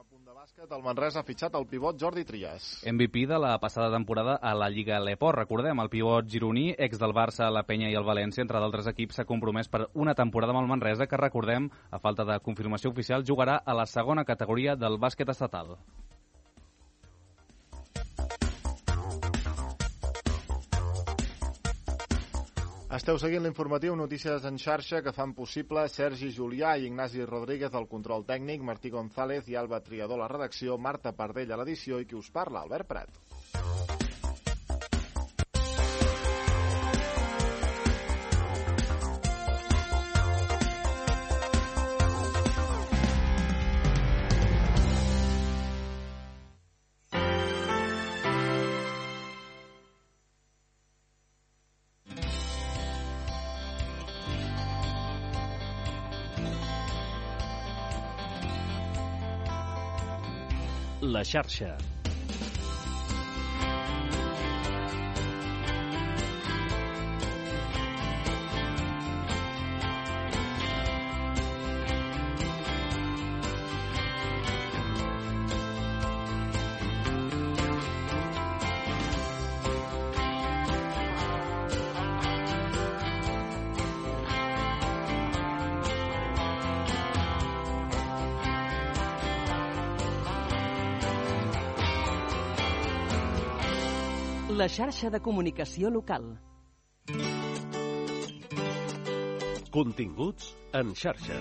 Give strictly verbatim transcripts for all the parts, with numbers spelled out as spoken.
punt de bàsquet, el Manresa ha fitxat el pivot Jordi Trias. M V P de la passada temporada a la Lliga Leport. Recordem, el pivot gironí, ex del Barça, la Penya i el València, entre d'altres equips, s'ha compromès per una temporada amb el Manresa, que recordem, a falta de confirmació oficial, jugarà a la segona categoria del bàsquet estatal. Esteu seguint l'informatiu Notícies en xarxa que fan possible Sergi Julià i Ignasi Rodríguez al control tècnic, Martí González i Alba Triador a la redacció, Marta Pardell a l'edició i qui us parla, Albert Prat. La xarxa. La xarxa de comunicació local. Continguts en xarxa.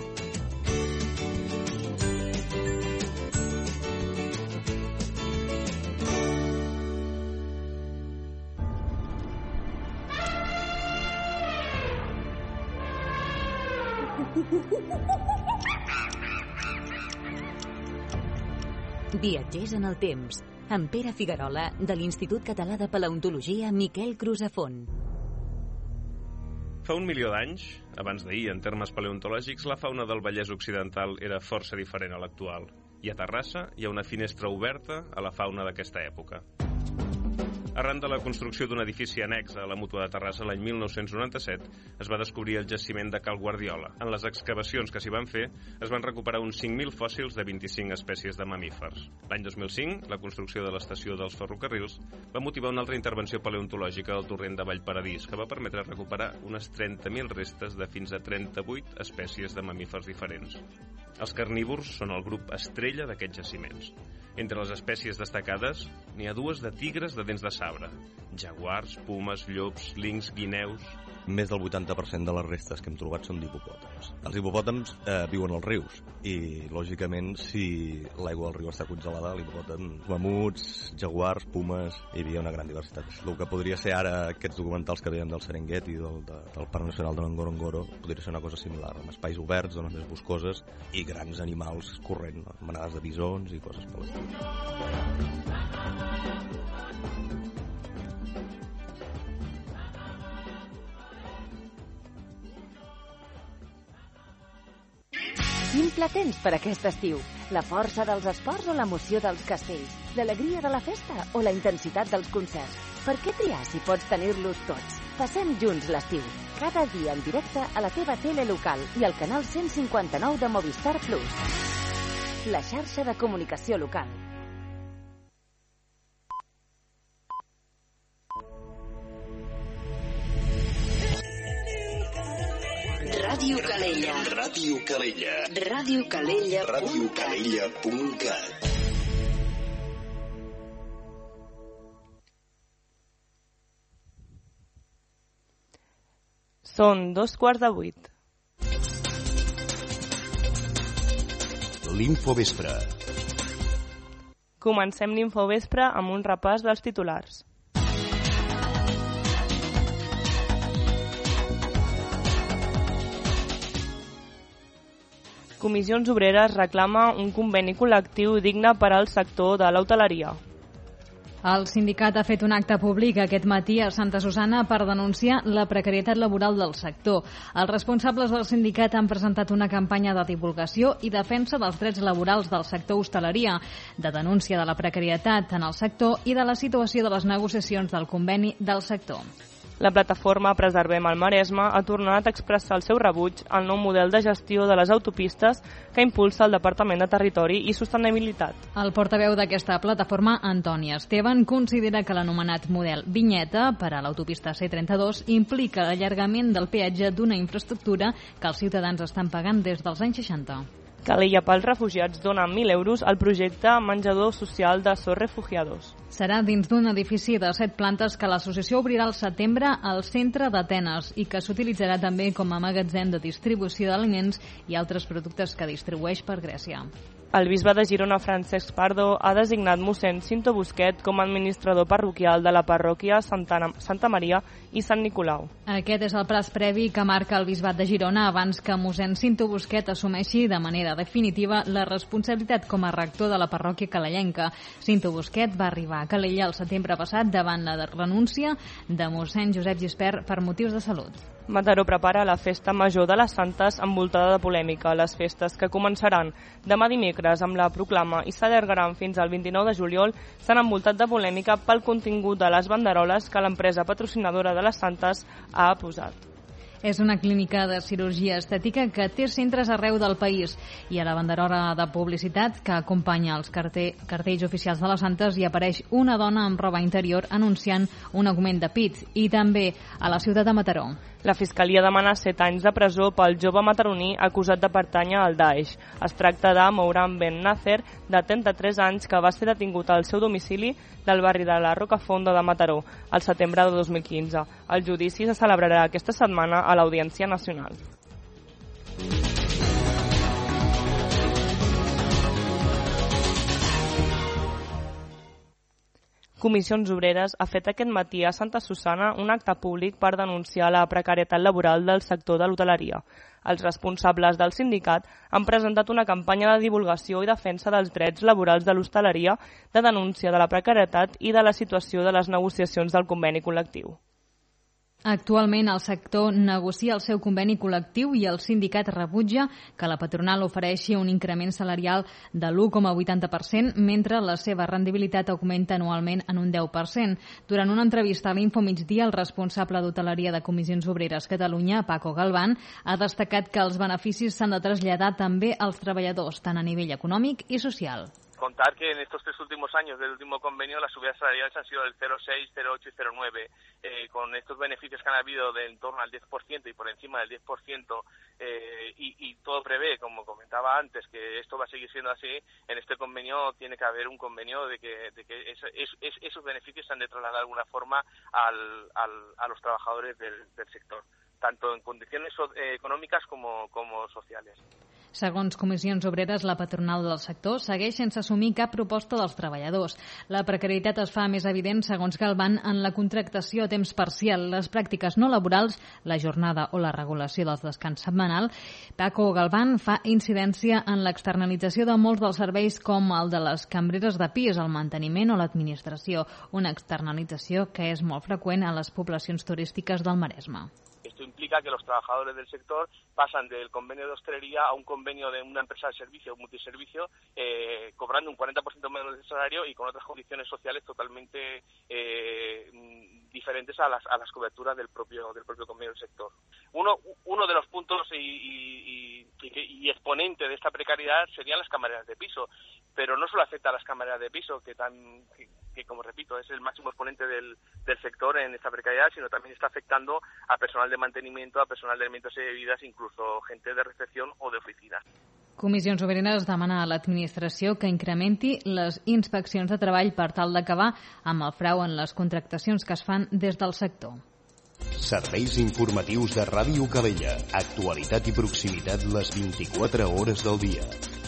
Viatgers en el temps, amb Pere Figuerola, de l'Institut Català de Paleontologia Miquel Crusafont. Fa un milió d'anys, abans d'ahir, en termes paleontològics, la fauna del Vallès Occidental era força diferent a l'actual. I a Terrassa hi ha una finestra oberta a la fauna d'aquesta època. Arran de la construcció d'un edifici annex a la Mútua de Terrassa l'any mil nou-cents noranta-set, es va descobrir el jaciment de Cal Guardiola. En les excavacions que s'hi van fer, es van recuperar uns cinc mil fòssils de vint-i-cinc espècies de mamífers. L'any dos mil cinc, la construcció de l'estació dels ferrocarrils va motivar una altra intervenció paleontològica al torrent de Vallparadís, que va permetre recuperar unes trenta mil restes de fins a trenta-vuit espècies de mamífers diferents. Els carnívors són el grup estrella d'aquests jaciments. Entre les espècies destacades, n'hi ha dues de tigres de dents de sabre, jaguars, pumes, llops, linxs, guineus... Més del vuitanta per cent de les restes que hem trobat són d'hipopòtams. Els hipopòtams eh, viuen als rius i, lògicament, si l'aigua del riu està congelada, l'hipopòtam, mamuts, jaguars, pumes, hi havia una gran diversitat. El que podria ser ara aquests documentals que veiem del Serengeti, del, de, del Parc Nacional de Ngorongoro, podria ser una cosa similar, amb espais oberts, zones més boscoses i grans animals corrent, no? Manades de bisons i coses per l'estil. Quin pla tens per aquest estiu? La força dels esports o l'emoció dels castells? L'alegria de la festa o la intensitat dels concerts? Per què triar si pots tenir-los tots? Passem junts l'estiu. Cada dia en directe a la teva tele local i al canal cent cinquanta-nou de Movistar Plus. La xarxa de comunicació local. Ràdio Calella. Ràdio Calella. Ràdio Calella. Ràdio Calella punt cat. Són dos quarts de vuit. L'Infovespre. Comencem l'Infovespre amb un repàs dels titulars. Comissions Obreres reclama un conveni col·lectiu digne per al sector de l'hoteleria. El sindicat ha fet un acte públic aquest matí a Santa Susanna per denunciar la precarietat laboral del sector. Els responsables del sindicat han presentat una campanya de divulgació i defensa dels drets laborals del sector hostaleria, de denúncia de la precarietat en el sector i de la situació de les negociacions del conveni del sector. La plataforma Preservem el Maresme ha tornat a expressar el seu rebuig al nou model de gestió de les autopistes que impulsa el Departament de Territori i Sostenibilitat. El portaveu d'aquesta plataforma, Antoni Esteban, considera que l'anomenat model vinyeta per a l'autopista C trenta-dos implica l'allargament del peatge d'una infraestructura que els ciutadans estan pagant des dels anys seixanta. Calella pels refugiats dona mil euros al projecte Menjador Social de Sos Refugiados. Serà dins d'un edifici de set plantes que l'associació obrirà al setembre al centre d'Atenes i que s'utilitzarà també com a magatzem de distribució d'aliments i altres productes que distribueix per Grècia. El bisbe de Girona, Francesc Pardo, ha designat mossèn Cinto Busquet com a administrador parroquial de la parròquia Santa, Santa Maria i Sant Nicolau. Aquest és el plaç previ que marca el bisbat de Girona abans que mossèn Cinto Busquet assumeixi de manera definitiva la responsabilitat com a rector de la parròquia calellenca. Cinto Busquet va arribar a Calella el setembre passat davant la renúncia de mossèn Josep Gispert per motius de salut. Mataró prepara la festa major de les Santes envoltada de polèmica. Les festes, que començaran demà dimecres amb la proclama i s'allargaran fins al vint-i-nou de juliol, s'han envoltat de polèmica pel contingut de les banderoles que l'empresa patrocinadora de les Santes ha posat. És una clínica de cirurgia estètica que té centres arreu del país i a la banderola de publicitat que acompanya els carter, cartells oficials de les Santes hi apareix una dona amb roba interior anunciant un augment de pit i també a la ciutat de Mataró. La Fiscalia demana set anys de presó pel jove mataroní acusat de pertànyer al Daesh. Es tracta de Mouran Ben Nasser, de trenta-tres anys, que va ser detingut al seu domicili del barri de la Rocafonda de Mataró al setembre de dos mil quinze. El judici se celebrarà aquesta setmana a l'Audiència Nacional. Comissions Obreres ha fet aquest matí a Santa Susanna un acte públic per denunciar la precarietat laboral del sector de l'hoteleria. Els responsables del sindicat han presentat una campanya de divulgació i defensa dels drets laborals de l'hostaleria, de denúncia de la precarietat i de la situació de les negociacions del conveni col·lectiu. Actualment el sector negocia el seu conveni col·lectiu i el sindicat rebutja que la patronal ofereixi un increment salarial de l'u coma vuitanta per cent mentre la seva rendibilitat augmenta anualment en un deu per cent. Durant una entrevista a l'Info Migdia, el responsable d'hoteleria de Comissions Obreres Catalunya, Paco Galván, ha destacat que els beneficis s'han de traslladar també als treballadors, tant a nivell econòmic i social. Contar que en estos tres últimos años del último convenio las subidas salariales han sido del cero coma seis, cero coma ocho y cero coma nueve. Eh, con estos beneficios que han habido de en torno al diez por ciento y por encima del diez por ciento eh, y, y todo prevé, como comentaba antes, que esto va a seguir siendo así, en este convenio tiene que haber un convenio de que, de que es, es, es, esos beneficios se han de trasladar de alguna forma al, al, a los trabajadores del, del sector, tanto en condiciones eh, econòmiques como, como sociales. Segons Comissions Obreres, la patronal del sector segueix sense assumir cap proposta dels treballadors. La precarietat es fa més evident, segons Galván, en la contractació a temps parcial, les pràctiques no laborals, la jornada o la regulació dels descans setmanal. Paco Galván fa incidència en l'externalització de molts dels serveis com el de les cambreres de pis, el manteniment o l'administració, una externalització que és molt freqüent a les poblacions turístiques del Maresme. Esto implica que los trabajadores del sector pasan del convenio de hostelería a un convenio de una empresa de servicio, un multiservicio, eh, cobrando un cuarenta por ciento menos de salario y con otras condiciones sociales totalmente eh, diferentes a las, a las coberturas del propio del propio convenio del sector. Uno, uno de los puntos y, y, y, y exponente de esta precariedad serían las camareras de piso, pero no solo afecta a las camareras de piso, que, tan, que, que como repito es el máximo exponente del, del sector en esta precariedad, sino también está afectando a personal de mantenimiento, a personal de alimentos y bebidas, incluso gente de recepción o de oficinas. Comissions Obreres demana a l'administració que incrementi les inspeccions de treball per tal d'acabar amb el frau en les contractacions que es fan des del sector. Serveis informatius de Ràdio Calella. Actualitat i proximitat les vint-i-quatre hores del dia.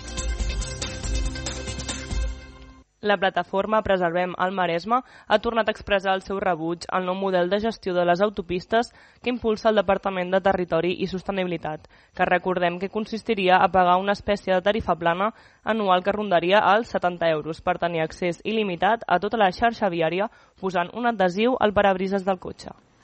La plataforma Preservem el Maresme ha tornat a expressar el seu rebuig al nou model de gestió de les autopistes que impulsa el Departament de Territori i Sostenibilitat, que recordem que consistiria a pagar una espècie de tarifa plana anual que rondaria als setanta euros per tenir accés il·limitat a tota la xarxa viària posant un adhesiu al parabrises del cotxe.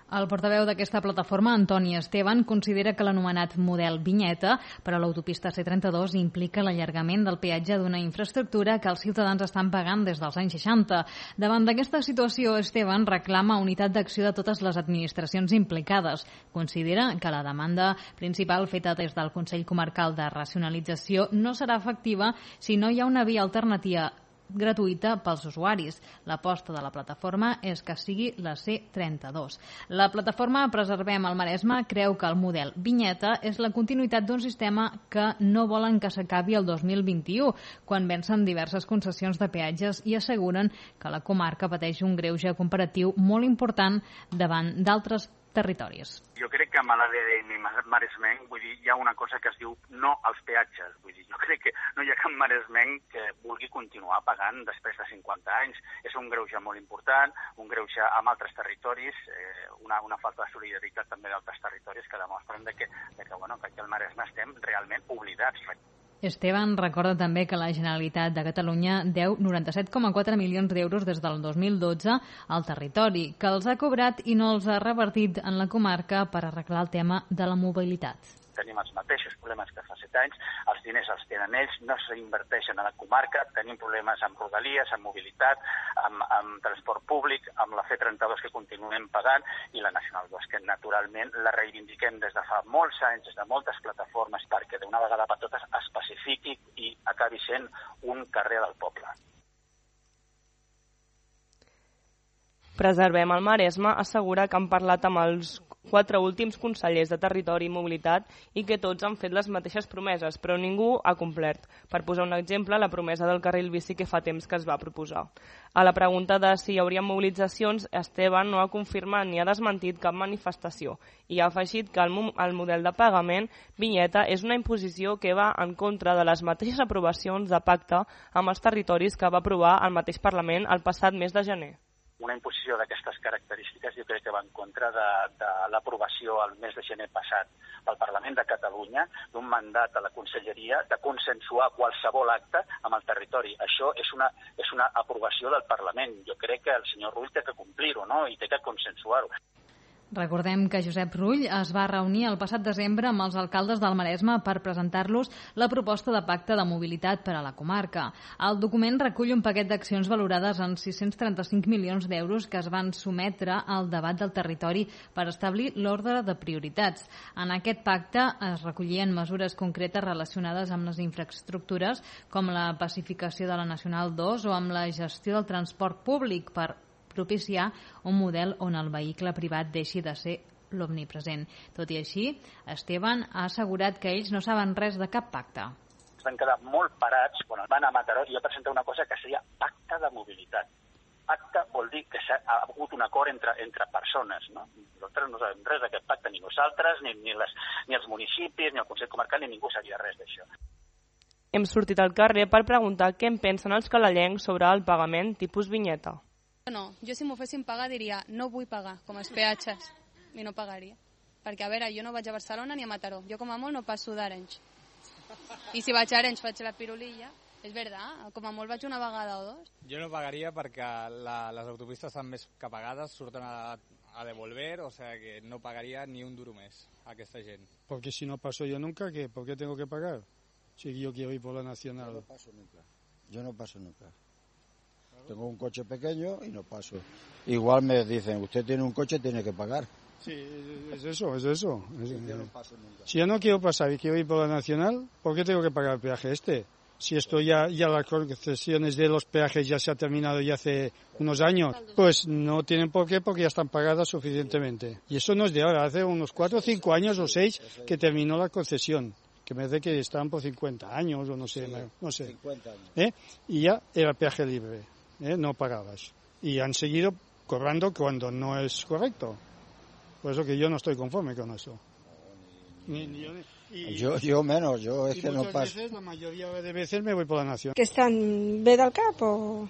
El portaveu d'aquesta plataforma, Antoni Esteban, considera que l'anomenat model vinyeta per a l'autopista C trenta-dos implica l'allargament del peatge d'una infraestructura que els ciutadans estan pagant des dels anys seixanta. Davant d'aquesta situació, Esteban reclama unitat d'acció de totes les administracions implicades. Considera que la demanda principal feta des del Consell Comarcal de Racionalització no serà efectiva si no hi ha una via alternativa gratuïta pels usuaris. L'aposta de la plataforma és que sigui la C trenta-dos. La plataforma Preservem el Maresme creu que el model vinyeta és la continuïtat d'un sistema que no volen que s'acabi el dos mil vint-i-u, quan vencen diverses concessions de peatges i asseguren que la comarca pateix un greuge comparatiu molt important davant d'altres territoris. Jo crec que amb l'A D N maresmenc, vull dir, hi ha una cosa que es diu no als peatges. Vull dir, jo crec que no hi ha cap maresmenc que vulgui continuar pagant després de cinquanta anys. És un greuge molt important, un greuge amb altres territoris, eh, una, una falta de solidaritat també d'altres territoris que demostren de que, de que, bueno, que aquí al Maresme estem realment oblidats. Esteban recorda també que la Generalitat de Catalunya deu noranta-set coma quatre milions d'euros des del dos mil dotze al territori, que els ha cobrat i no els ha revertit en la comarca per arreglar el tema de la mobilitat. Tenim els mateixos problemes que fa set anys, els diners els tenen ells, no s'inverteixen a la comarca, tenim problemes amb rodalies, amb mobilitat, amb, amb transport públic, amb la C trenta-dos que continuem pagant i la Nacional dos, que naturalment la reivindiquem des de fa molts anys, des de moltes plataformes, perquè d'una vegada per totes es pacifiqui i acabi sent un carrer del poble. Preservem el Maresme assegura que han parlat amb els quatre últims consellers de Territori i Mobilitat i que tots han fet les mateixes promeses, però ningú ha complert. Per posar un exemple, la promesa del carril bici que fa temps que es va proposar. A la pregunta de si hi hauria mobilitzacions, Esteban no ha confirmat ni ha desmentit cap manifestació i ha afegit que el, el model de pagament vinyeta és una imposició que va en contra de les mateixes aprovacions de pacte amb els territoris que va aprovar el mateix Parlament el passat mes de gener. Una imposició d'aquestes característiques jo crec que va en contra de, de l'aprovació el mes de gener passat pel Parlament de Catalunya d'un mandat a la Conselleria de consensuar qualsevol acte amb el territori. Això és una, és una aprovació del Parlament. Jo crec que el senyor Rull té que complir-ho, no? I té que consensuar-ho. Recordem que Josep Rull es va reunir el passat desembre amb els alcaldes del Maresme per presentar-los la proposta de pacte de mobilitat per a la comarca. El document recull un paquet d'accions valorades en sis-cents trenta-cinc milions d'euros que es van sometre al debat del territori per establir l'ordre de prioritats. En aquest pacte es recollien mesures concretes relacionades amb les infraestructures, com la pacificació de la Nacional dos o amb la gestió del transport públic per propiciar un model on el vehicle privat deixi de ser l'omnipresent. Tot i així, Esteban ha assegurat que ells no saben res de cap pacte. Es van quedar molt parats quan el van a Mataró i va presentar una cosa que seria pacte de mobilitat. Pacte vol dir que s'ha hagut un acord entre, entre persones, no? Nosaltres no sabem res d'aquest pacte, ni nosaltres, ni, ni, les, ni els municipis, ni el Consell Comarcal, ni ningú sabia res d'això. Hem sortit al carrer per preguntar què en pensen els calallencs sobre el pagament tipus vinyeta. No, jo si m'ho fessin pagar diria no vull pagar, com els peatges, i no pagaria. Perquè, a veure, jo no vaig a Barcelona ni a Mataró, jo com a molt no passo d'Arenys. I si vaig a Arenys faig la pirulilla, és veritat, com a molt vaig una vegada o dos. Jo no pagaria perquè la, les autopistes estan més que pagades, surten a, a devolver, o sea que no pagaria ni un duro més a aquesta gent. Porque si no paso yo nunca, ¿qué? ¿Por qué tengo que pagar? Si yo quiero ir por la Nacional. Yo no paso nunca, yo no paso nunca. Tengo un coche pequeño y no paso. Igual me dicen, usted tiene un coche, tiene que pagar. Sí, es eso, es eso. Es, sí, yo no paso nunca. Si yo no quiero pasar y quiero ir por la Nacional, ¿por qué tengo que pagar el peaje este? Si esto ya, ya las concesiones de los peajes ya se ha terminado ya hace unos años, pues no tienen por qué porque ya están pagadas suficientemente. Y eso no es de ahora, hace unos cuatro, cinco años o seis que terminó la concesión. Que me parece que estaban por cincuenta años o no sé, sí, no sé. cincuenta años. ¿Eh? Y ya era peaje libre. ¿Eh? No pagabas. Y han seguido cobrando cuando no es correcto. Por eso que yo no estoy conforme con eso. Ni, ni, ni, y, yo, yo menos, yo es que no paso. Veces, la mayoría de veces me voy por la Nación. Que estan bé del cap o...?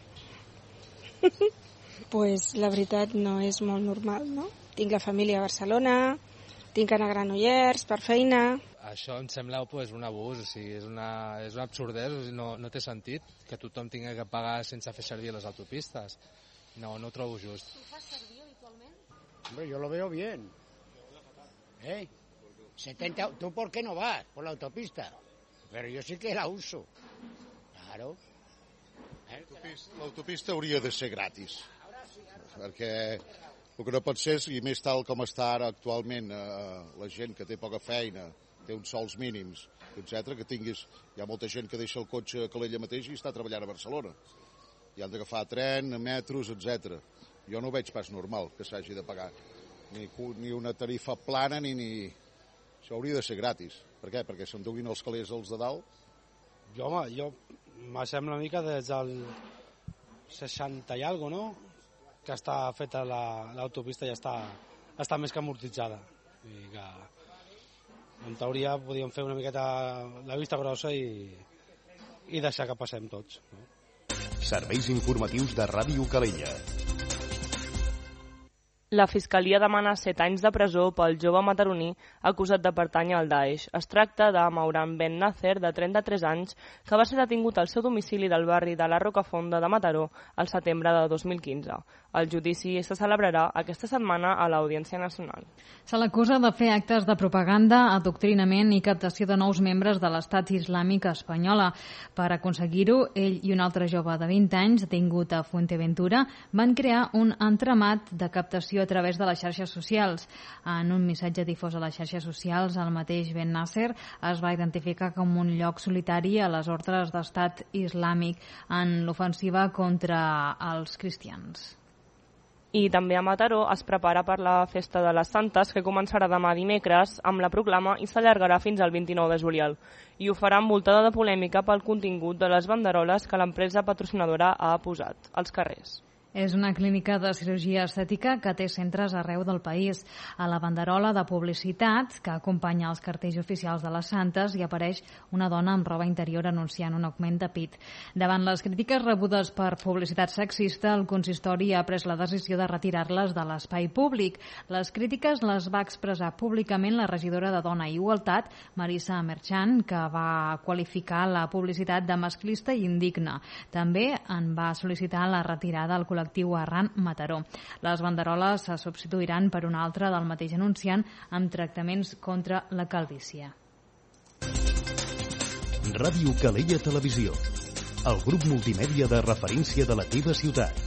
Pues la veritat no és molt normal, no? Tinc la família a Barcelona, tinc que anar a Granollers per feina... Això em sembla pues, un abús, o sigui, és una, és una absurdesa, o sigui, no, no té sentit que tothom tingui que pagar sense fer servir les autopistes. No, no ho trobo just. Tu fas servir habitualment? Hombre, yo lo veo bien. ¿Eh? setenta, ¿tú por qué no vas por la autopista? Pero yo sí que la uso. Claro. Eh? L'autopista hauria de ser gratis. Perquè el que no pot ser, i més tal com està ara actualment, eh, la gent que té poca feina, té uns sols mínims, etcètera, que tinguis... Hi ha molta gent que deixa el cotxe a Calella mateix i està treballant a Barcelona. I han d'agafar tren, metros, etcètera. Jo no ho veig pas normal que s'hagi de pagar. Ni, ni una tarifa plana, ni, ni... Això hauria de ser gratis. Per què? Perquè s'enduguin els calés els de dalt? Jo, home, jo... Me sembla una mica des del seixanta i algo, no? Que està feta l'autopista, ja està, està més que amortitzada. I que, en teoria, podíem fer una miqueta la vista grossa i, i deixar que passem tots. No? Serveis informatius de Ràdio Calella. La Fiscalia demana set anys de presó pel jove mataroní acusat de pertànyer al Daesh. Es tracta de Mauran Ben Nasser, de trenta-tres anys, que va ser detingut al seu domicili del barri de la Rocafonda de Mataró al setembre de dos mil quinze. El judici se celebrarà aquesta setmana a l'Audiència Nacional. Se l'acusa de fer actes de propaganda, adoctrinament i captació de nous membres de l'Estat Islàmic espanyola. Per aconseguir-ho, ell i un altre jove de vint anys, detingut a Fuenteventura, van crear un entramat de captació a través de les xarxes socials. En un missatge difós a les xarxes socials, el mateix Ben Nasser es va identificar com un lloc solitari a les ordres d'Estat Islàmic en l'ofensiva contra els cristians. I també a Mataró es prepara per la Festa de les Santes, que començarà demà dimecres amb la proclama i s'allargarà fins al vint-i-nou de juliol. I ho farà envoltada de polèmica pel contingut de les banderoles que l'empresa patrocinadora ha posat als carrers. És una clínica de cirurgia estètica que té centres arreu del país. A la banderola de publicitat que acompanya els cartells oficials de les Santes hi apareix una dona amb roba interior anunciant un augment de pit. Davant les crítiques rebudes per publicitat sexista, el consistori ha pres la decisió de retirar-les de l'espai públic. Les crítiques les va expressar públicament la regidora de Dona i Igualtat, Marisa Merchan, que va qualificar la publicitat de masclista i indigna. També en va sol·licitar la retirada al col·lectiu Arran Mataró. Les banderoles se substituiran per una altra del mateix anunciant amb tractaments contra la calvície. Ràdio Calella Televisió, el grup multimèdia de referència de la teva ciutat.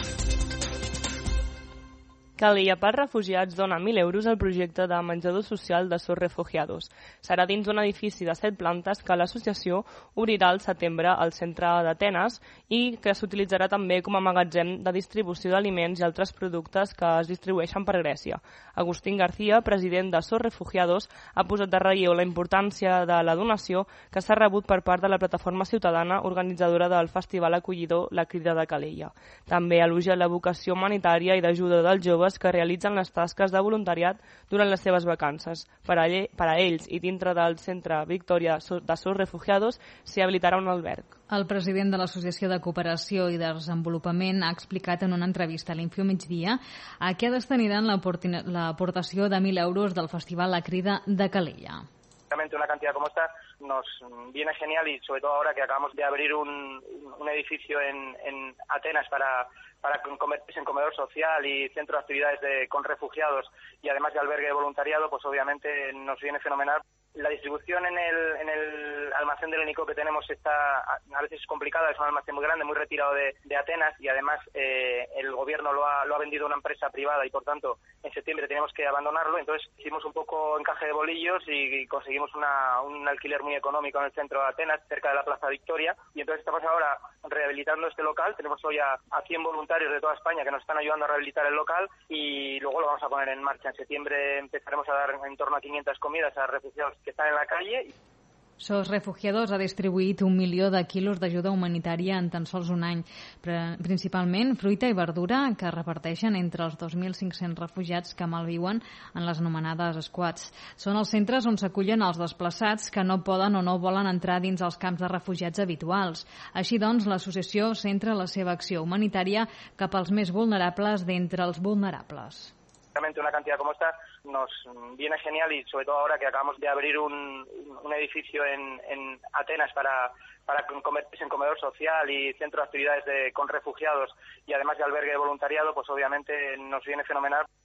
Calella per Refugiats dona mil euros al projecte de menjador social de Sos Refugiados. Serà dins d'un edifici de set plantes que l'associació obrirà al setembre al centre d'Atenes i que s'utilitzarà també com a magatzem de distribució d'aliments i altres productes que es distribueixen per Grècia. Agustín García, president de Sos Refugiados, ha posat de relleu la importància de la donació que s'ha rebut per part de la plataforma ciutadana organitzadora del festival acollidor La Crida de Calella. També elogia la vocació humanitària i d'ajuda dels joves que realitzen les tasques de voluntariat durant les seves vacances. Per a, ell, per a ells i dintre del centre Victòria de Sos Refugiados s'hi habilitarà un alberg. El president de l'Associació de Cooperació i Desenvolupament ha explicat en una entrevista a l'Info Migdia a què destinaran l'aportació de mil euros del Festival La Crida de Calella. Una cantidad como esta nos viene genial y sobre todo ahora que acabamos de abrir un, un edificio en, en Atenas para, para convertirse en comedor social y centro de actividades de, con refugiados y además de albergue de voluntariado, pues obviamente nos viene fenomenal. La distribución en el, en el almacén del Enico que tenemos está a veces complicada, es un almacén muy grande, muy retirado de, de Atenas y además eh, el gobierno lo ha, lo ha vendido a una empresa privada y por tanto en septiembre tenemos que abandonarlo. Entonces hicimos un poco encaje de bolillos y, y conseguimos una, un alquiler muy económico en el centro de Atenas, cerca de la Plaza Victoria, y entonces estamos ahora rehabilitando este local. Tenemos hoy a, a cien voluntarios de toda España que nos están ayudando a rehabilitar el local y luego lo vamos a poner en marcha. En septiembre empezaremos a dar en torno a quinientas comidas a refugiados que están en la calle. Sos Refugiados ha distribuït un milió de quilos d'ajuda humanitària en tan sols un any, principalment fruita i verdura que reparteixen entre els dos mil cinc-cents refugiats que malviuen en les anomenades squats. Són els centres on s'acullen els desplaçats que no poden o no volen entrar dins els camps de refugiats habituals. Així doncs, l'associació centra la seva acció humanitària cap als més vulnerables d'entre els vulnerables. Realmente una cantidad como esta nos viene genial y sobre todo ahora que acabamos de abrir un, un edificio en, en Atenas para, para convertirse en comedor social y centro de actividades de, con refugiados y además de albergue de voluntariado, pues obviamente nos viene fenomenal.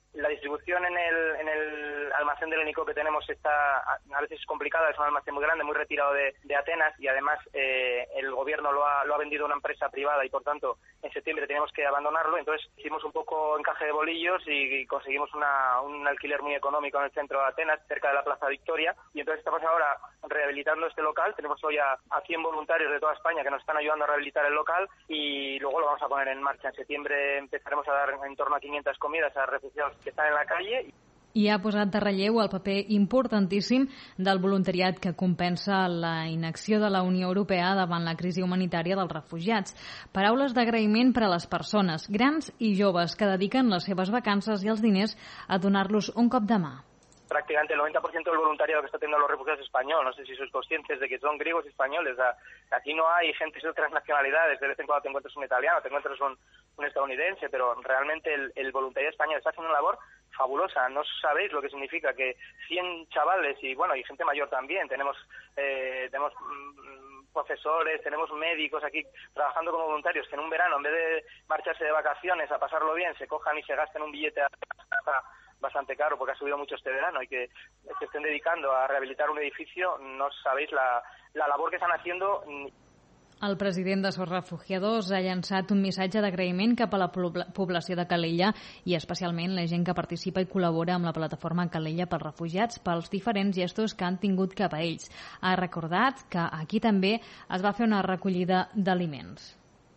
La distribución en el, en el almacén del Enico que tenemos está a veces complicada, es un almacén muy grande, muy retirado de, de Atenas, y además eh, el gobierno lo ha, lo ha vendido a una empresa privada y por tanto en septiembre teníamos que abandonarlo. Entonces hicimos un poco encaje de bolillos y, y conseguimos una, un alquiler muy económico en el centro de Atenas, cerca de la Plaza Victoria, y entonces estamos ahora rehabilitando este local. Tenemos hoy a, a cien voluntarios de toda España que nos están ayudando a rehabilitar el local y luego lo vamos a poner en marcha. En septiembre empezaremos a dar en torno a quinientas comidas a refugiados que están en la calle. I ha posat de relleu el paper importantíssim del voluntariat que compensa la inacció de la Unió Europea davant la crisi humanitària dels refugiats. Paraules d'agraïment per a les persones, grans i joves, que dediquen les seves vacances i els diners a donar-los un cop de mà. Prácticamente el noventa por ciento del voluntariado que está teniendo los refugiados es español. No sé si sois conscientes de que son griegos y españoles. Aquí no hay gente de otras nacionalidades. De vez en cuando te encuentras un italiano, te encuentras un, un estadounidense, pero realmente el, el voluntariado español está haciendo una labor fabulosa. No sabéis lo que significa que cien chavales y bueno, y gente mayor también. Tenemos, eh, tenemos mmm, profesores, tenemos médicos aquí trabajando como voluntarios que en un verano, en vez de marcharse de vacaciones a pasarlo bien, se cojan y se gasten un billete a bastante caro porque ha subido mucho este verano y que se estén dedicando a rehabilitar un edificio. No sabéis la, la labor que están haciendo. El president de Sos Refugiados ha llançat un missatge d'agraïment cap a la població de Calella i especialment la gent que participa i col·labora amb la plataforma Calella pels refugiats pels diferents gestos que han tingut cap a ells. Ha recordat que aquí també es va fer una recollida d'aliments.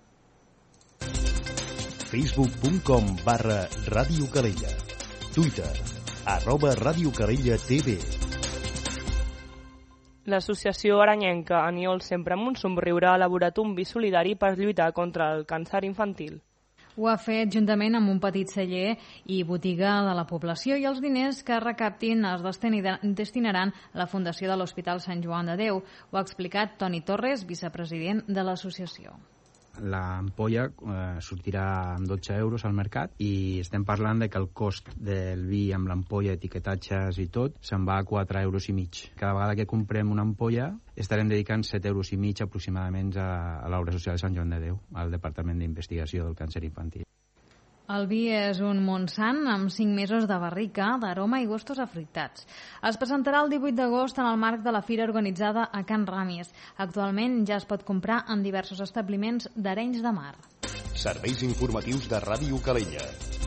facebook punt com barra Ràdio Calella. Twitter, arroba Ràdio Calella T V. L'associació aranyenca Aniol Sempre amb un somriure ha elaborat un vi solidari per lluitar contra el càncer infantil. Ho ha fet juntament amb un petit celler i botiga de la població i els diners que recaptin es destinaran a la Fundació de l'Hospital Sant Joan de Déu. Ho ha explicat Toni Torres, vicepresident de l'associació. L'ampolla eh, sortirà amb dotze euros al mercat i estem parlant de que el cost del vi amb l'ampolla, etiquetatges i tot se'n va a quatre euros i mig. Cada vegada que comprem una ampolla estarem dedicant set euros i mig aproximadament a, a l'Obra Social de Sant Joan de Déu, al Departament d'Investigació del Càncer Infantil. El vi és un Montsant amb cinc mesos de barrica, d'aroma i gustos afruitats. Es presentarà el divuit d'agost en el marc de la fira organitzada a Can Ramis. Actualment ja es pot comprar en diversos establiments d'Arenys de Mar. Serveis informatius de Ràdio Calella.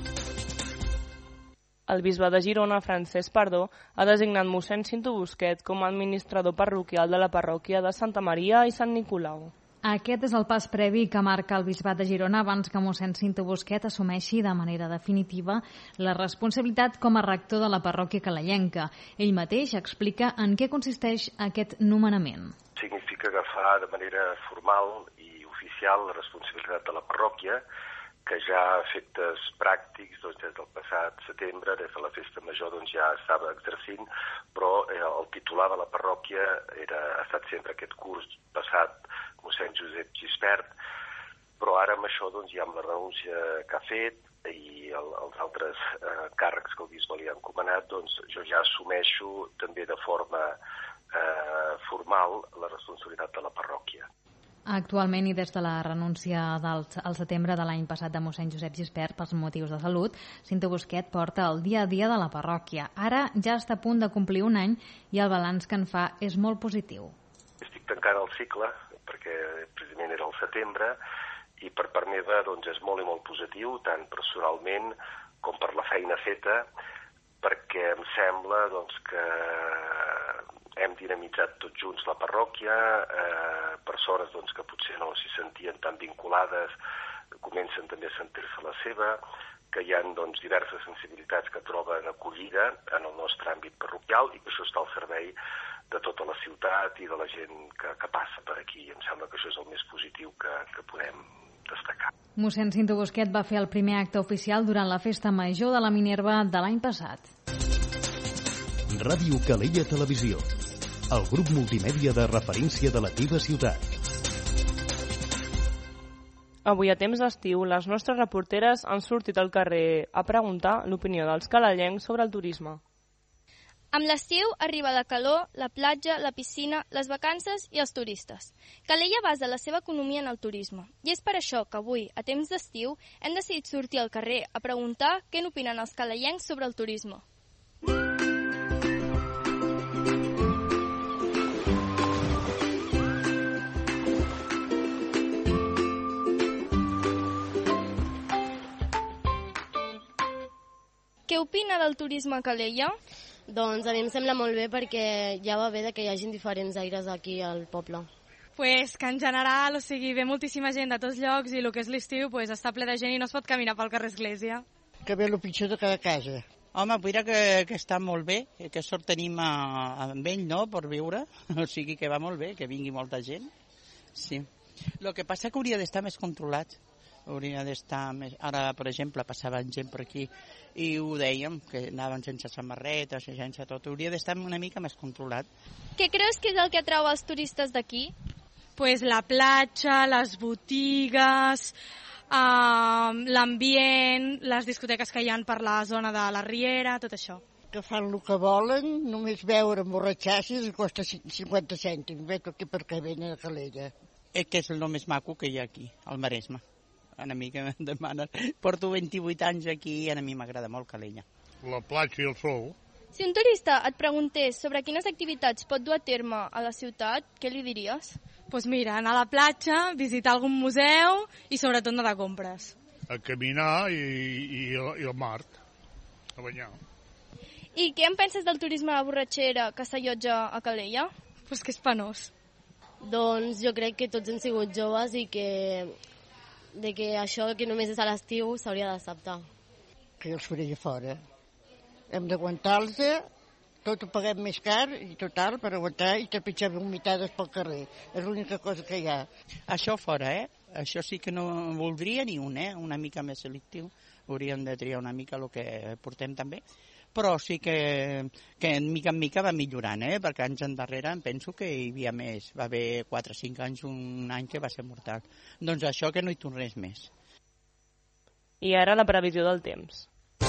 El bisbe de Girona, Francesc Pardó, ha designat mossèn Cinto Busquet com a administrador parroquial de la parròquia de Santa Maria i Sant Nicolau. Aquest és el pas previ que marca el bisbat de Girona abans que mossèn Cinto Busquet assumeixi de manera definitiva la responsabilitat com a rector de la parròquia calellenca. Ell mateix explica en què consisteix aquest nomenament. Significa agafar de manera formal i oficial la responsabilitat de la parròquia, que ja a efectes pràctics doncs, des del passat setembre, des de la festa major, doncs, ja estava exercint, però eh, el titular de la parròquia era, ha estat sempre aquest curs passat mossèn Josep Gispert, però ara amb això, doncs, ja amb la renúncia que ha fet i el, els altres eh, càrrecs que el bisbe li ha encomanat, doncs jo ja assumeixo també de forma eh, formal la responsabilitat de la parròquia. Actualment i des de la renúncia del, al setembre de l'any passat de mossèn Josep Gispert pels motius de salut, Cinto Busquet porta el dia a dia de la parròquia. Ara ja està a punt de complir un any i el balanç que en fa és molt positiu. Estic tancant el cicle perquè precisament era el setembre i per part meva doncs, és molt i molt positiu, tant personalment com per la feina feta, perquè em sembla doncs, que hem dinamitzat tots junts la parròquia, eh, persones doncs, que potser no s'hi sentien tan vinculades comencen també a sentir-se la seva, que hi ha doncs, diverses sensibilitats que troben acollida en el nostre àmbit parroquial i que això està al servei de tota la ciutat i de la gent que, que passa per aquí. Em sembla que això és el més positiu que, que podem destacar. Mossèn Cinto Busquet va fer el primer acte oficial durant la festa major de la Minerva de l'any passat. Ràdio Calella Televisió, el grup multimèdia de referència de la teva ciutat. Avui a temps d'estiu, les nostres reporteres han sortit al carrer a preguntar l'opinió dels calellencs sobre el turisme. Amb l'estiu arriba la calor, la platja, la piscina, les vacances i els turistes. Calella basa la seva economia en el turisme. I és per això que avui, a temps d'estiu, hem decidit sortir al carrer a preguntar què n'opinen els calellencs sobre el turisme. Què opina del turisme a Calella? Doncs a mi em sembla molt bé perquè ja va bé de que hi hagi diferents aires aquí al poble. Pues que en general, o sigui, ve moltíssima gent de tots llocs i el que és l'estiu pues, està ple de gent i no es pot caminar pel carrer Església. Que ve el pitjor de cada casa. Home, vull dir que, que està molt bé, que sort tenim a, amb ell, no?, per viure, o sigui que va molt bé, que vingui molta gent, sí. El que passa que hauria d'estar més controlat. Hauria d'estar més... Ara, per exemple, passaven gent per aquí i ho dèiem, que anaven sense samarreta, sense tot. Hauria d'estar una mica més controlat. Què creus que és el que atrau els turistes d'aquí? Pues la platja, les botigues, uh, l'ambient, les discoteques que hi ha per la zona de la Riera, tot això. Que fan el que volen, només veure emborratxar-se els costa cinquanta cèntims. Veig aquí perquè venen a Calella. És que és el més maco que hi ha aquí, al Maresme. A mi que em demanen. Porto vint-i-vuit anys aquí i a mi m'agrada molt Calella. La platja i el sol. Si un turista et preguntés sobre quines activitats pot dur a terme a la ciutat, què li diries? Doncs pues mira, anar a la platja, visitar algun museu i sobretot anar de compres. A caminar i, i, i al mar, a banyar. I què en penses del turisme de borratxera que s'allotja a Calella? Doncs pues que és penós. Doncs jo crec que tots hem sigut joves i que... de que això que només és a l'estiu s'hauria d'acceptar. Que els faria fora. Hem d'aguantar-los, tot ho paguem més car i total per aguantar i trepitjar vomitades pel carrer. És l'única cosa que hi ha. Això fora, eh? Això sí que no voldria ni un, eh? Una mica més selectiu. Hauríem de triar una mica el que portem també. Però sí que, que mica en mica va millorant, eh? Perquè anys endarrere em penso que hi havia més. Va haver quatre o cinc anys, un any que va ser mortal. Doncs això que no hi tornés més. I ara la previsió del temps.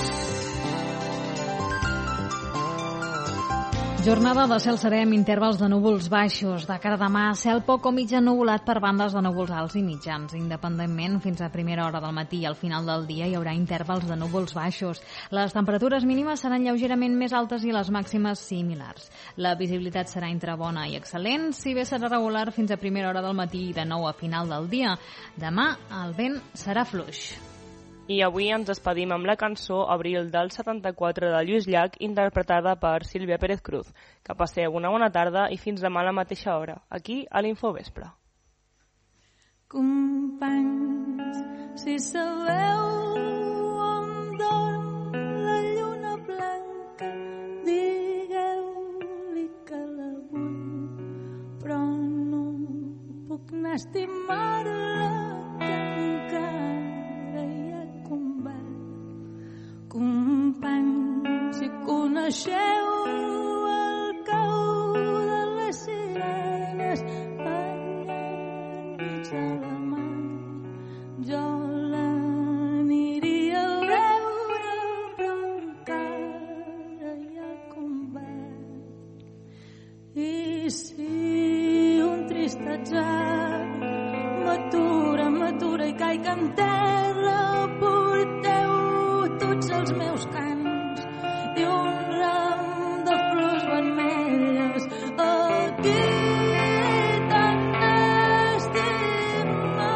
Jornada de cel serè amb intervals de núvols baixos. De cara a demà, cel poc o mig ennuvolat per bandes de núvols alts i mitjans. Independentment, fins a primera hora del matí i al final del dia hi haurà intervals de núvols baixos. Les temperatures mínimes seran lleugerament més altes i les màximes similars. La visibilitat serà entre bona i excel·lent, si bé serà regular fins a primera hora del matí i de nou a final del dia. Demà el vent serà fluix. I avui ens despedim amb la cançó Abril del setanta-quatre de Lluís Llach, interpretada per Sílvia Pérez Cruz. Que passeu una bona tarda i fins demà a la mateixa hora, aquí a l'Infovespre. Companys, si sabeu on dorm la lluna blanca, digueu-li que la vull, però no puc anar a estimar-la, que encara hi ha combat. Companys, si coneixeu el cau de les sirenes allà enmig de la mar, jo l'aniria a veure, però encara hi ha combat. I si un trist atzar m'atura, m'atura i caic en terra, porteu tots els meus cants i un ram de flors vermelles aquí tan estimat.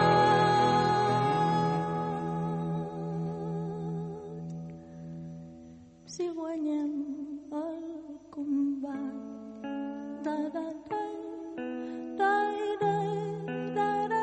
Si guanyem el combat, da da da da da da da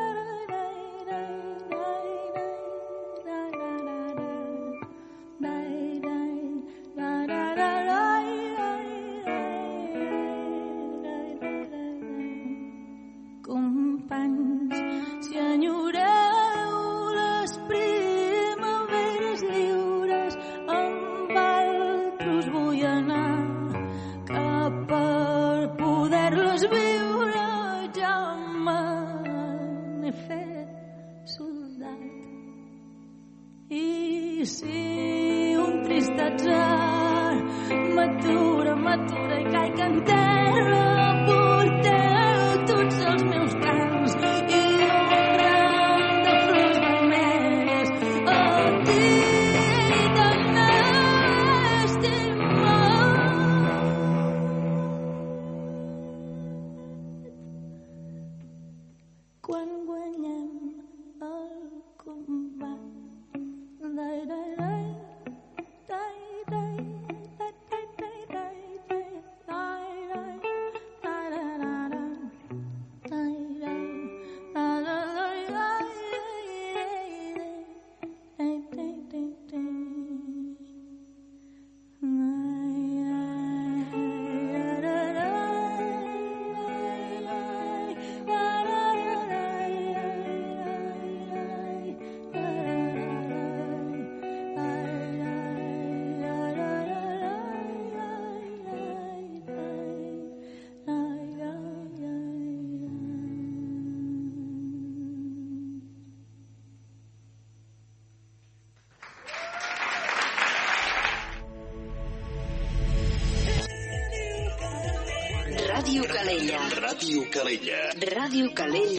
companys, si enyoreu les primaveres lliures, amb altres vull anar, que per poder-les viure ja me n'he fet soldat. I si un trist atzar m'atura, m'atura i caic en terra. Porteu tots els meus cants i un ram de flors vermelles al dit de m'estimar. Quan guanyem el combat, dai, dai, dai, dai, dai, dai, dai, dai, dai, dai, dai, dai, dai, Ràdio Calella. Ràdio Calella. Ràdio Calella.